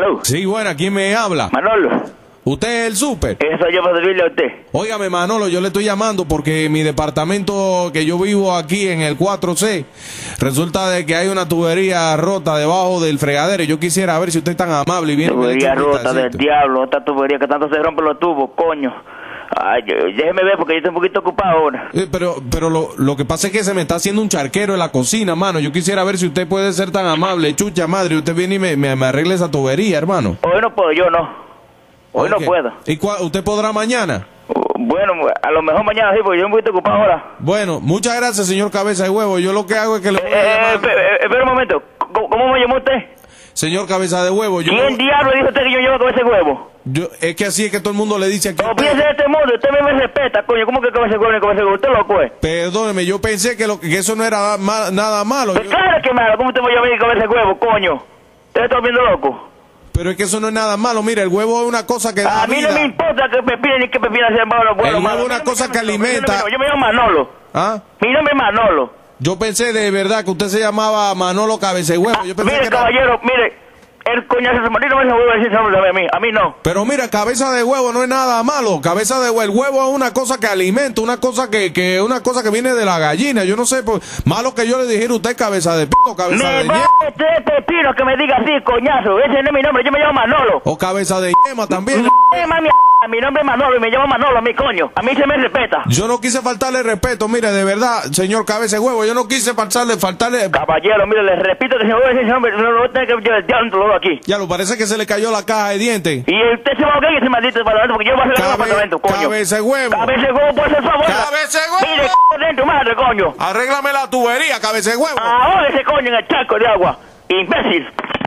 Hello. Sí, buena, ¿quién me habla? Manolo. ¿Usted es el súper? Eso yo para servirle a usted. Óigame, Manolo, yo le estoy llamando porque mi departamento que yo vivo aquí en el 4C, resulta de que hay una tubería rota debajo del fregadero. Yo quisiera ver si usted es tan amable y viene. Tubería rota del diablo, esta tubería que tanto se rompen los tubos, coño. Ay, déjeme ver porque yo estoy un poquito ocupado ahora. Pero lo que pasa es que se me está haciendo un charquero en la cocina, mano. Yo quisiera ver si usted puede ser tan amable. Chucha madre, usted viene y me arregle esa tubería, hermano. Hoy no puedo, yo no. Hoy no puedo. ¿Y usted podrá mañana? Bueno, a lo mejor mañana sí, porque yo estoy un poquito ocupado ahora. Bueno, muchas gracias, señor Cabeza de Huevo. Yo lo que hago es que le voy a llamar... Espera un momento. ¿Cómo me llamó usted? Señor Cabeza de Huevo, yo... ¿Quién diablo dijo usted que yo llevo cabeza de huevo? Es que así es que todo el mundo le dice aquí... No piense de este modo, usted me respeta, coño. ¿Cómo que cabeza de huevo ni cabeza de huevo? Usted loco es. Perdóneme, yo pensé que eso no era nada malo. Pues claro que malo. ¿Cómo usted me llama cabeza de huevo, coño? ¿Usted está viendo loco? Pero es que eso no es nada malo. Mira, el huevo es una cosa que da a mí vida. no me importa que pepine ni que pepine sea malo. El huevo es una cosa que alimenta. Yo me llamo Manolo. ¿Ah? Mi nombre es Manolo. Yo pensé de verdad que usted se llamaba Manolo Cabeza de Huevo. Yo pensé mire, que era... caballero, mire. El coñazo de marido no me vuelve a decir a mí no. Pero mira, cabeza de huevo no es nada malo. Cabeza de huevo, el huevo es una cosa que alimenta, una cosa que viene de la gallina. Yo no sé, pues, malo que yo le dijera a usted cabeza de pito, cabeza de yema. Me pepino que me diga así, coñazo. Ese no es mi nombre, yo me llamo Manolo. O cabeza de yema también. Mi nombre es Manolo y me llamo Manolo, mi coño. A mí se me respeta. Yo no quise faltarle respeto, mire, de verdad, señor cabeza de huevo, yo no quise faltarle... Caballero, mire, le repito que si no voy a decir ese nombre, no lo voy a tener que llevar el diablo aquí. Ya lo parece que se le cayó la caja de dientes. Y usted se va a caer ese maldito departamento porque yo voy a hacer el apartamento, coño. Cabeza de huevo. Cabeza de huevo, por favor. Cabeza de huevo. Mire, dentro, madre, coño. Arréglame la tubería, cabeza de huevo. Ahora ese coño en el charco de agua. Imbécil.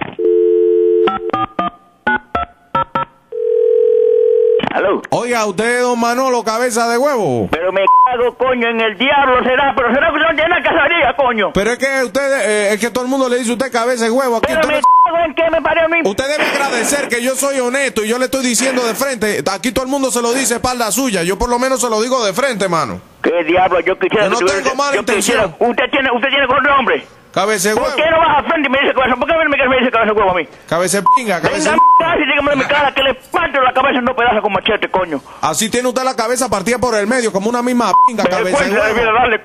¿Aló? Oiga, usted, don Manolo, cabeza de huevo. Pero me cago, coño, en el diablo será, pero será que no tiene una cacería, coño. Pero es que usted, es que todo el mundo le dice a usted cabeza de huevo. Aquí pero me cago en que me parió a mí. Usted debe agradecer que yo soy honesto y yo le estoy diciendo de frente. Aquí todo el mundo se lo dice espalda suya. Yo por lo menos se lo digo de frente, mano. ¿Qué diablo? Yo quisiera... Yo no tengo mala intención. Usted tiene otro nombre. Cabeza de huevo. ¿Por qué no vas a frente y me dice cabeza? ¿Por qué me dice cabeza de huevo a mí? Cabeza de pinga, cabeza de... Venga, dígame de mi cara que le parto la cabeza en dos pedazos con machete, coño. Así tiene usted la cabeza partida por el medio, como una misma pinga, cabeza de huevo. Mira, dale.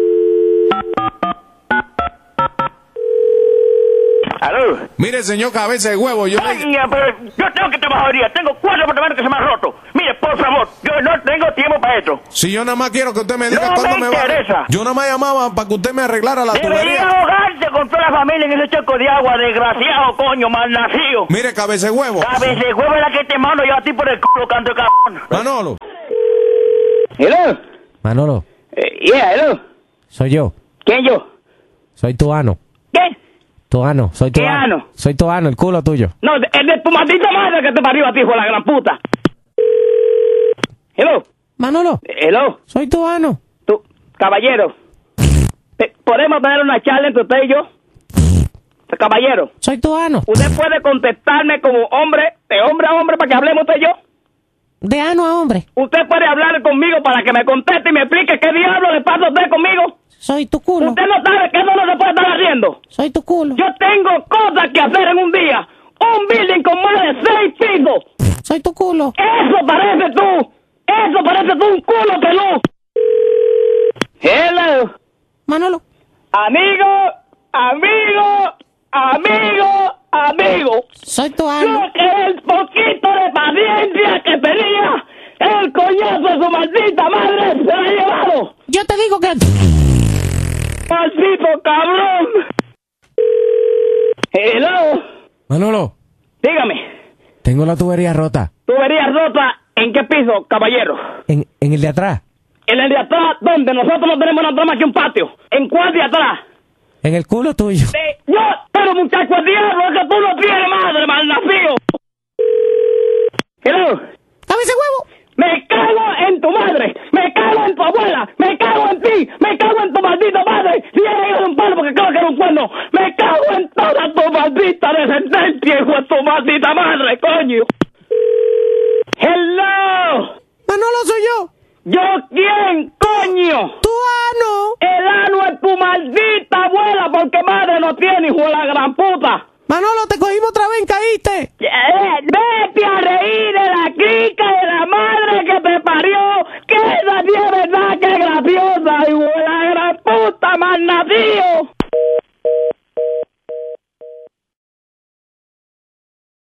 ¿Aló? Mire, señor cabeza de huevo, Pero yo tengo que trabajar hoy día. Tengo 4 apartamentos que se me han roto. Mire, por favor, yo no tengo tiempo para esto. Si yo nada más quiero que usted me diga no cuándo me va. interesa. Yo nada más llamaba para que usted me arreglara la Debería tubería. ahogarse con toda la familia en ese charco de agua, desgraciado, coño, malnacido. Mire, cabeza de huevo. Cabeza de huevo es la que te mando yo a ti por el culo, canto de cabrón. Manolo. Hello. Manolo. Hello. Soy yo. ¿Quién yo? Soy tu ano. ¿Qué? Tu ano. Soy tu ¿Qué ano? Soy tu ano, el culo tuyo. No, es de tu maldita madre que te parió a ti, hijo de la gran puta. Hello. Manolo. Hello. Soy tu ano. Tú, caballero. ¿Podemos tener una charla entre usted y yo? Caballero. Soy tu ano. ¿Usted puede contestarme como hombre, de hombre a hombre, para que hablemos usted y yo? De ano a hombre. ¿Usted puede hablar conmigo para que me conteste y me explique qué diablo le pasa a usted conmigo? Soy tu culo. ¿Usted no sabe que eso no se puede estar haciendo? Soy tu culo. Yo tengo cosas que hacer en un día. Un building con más de 6 pisos. Soy tu culo. Eso parece tú. Eso parece tú un culo peludo. Hello. Manolo. Amigo, amigo, amigo, amigo. Soy tu ano. Yo que el poquito de paciencia que tenía, el coñazo de su maldita madre se la ha llevado. Yo te digo que... ¡Maldito cabrón! Hello. Manolo. Dígame. Tengo la tubería rota. ¿Tubería rota en qué piso, caballero? En el de atrás. ¿En el de atrás? ¿Dónde? Nosotros no tenemos nada más que un patio. ¿En cuál de atrás? En el culo tuyo. No, pero muchacho, el diablo, es que tú no tienes madre, malnacido. Hello. ¡Cabeza huevo! Me cago en tu madre, me cago en tu abuela, me cago en ti, me cago en tu maldita madre. Si eres de un palo porque creo que era un cuerno, me cago en toda tu maldita descendencia, hijo de tu maldita madre, coño. Hello. Manolo, soy yo. ¿Yo quién, coño? Tu ano. El ano es tu maldita abuela porque madre no tiene, hijo de la gran puta. Manolo, te cogimos otra vez, caíste. Dios.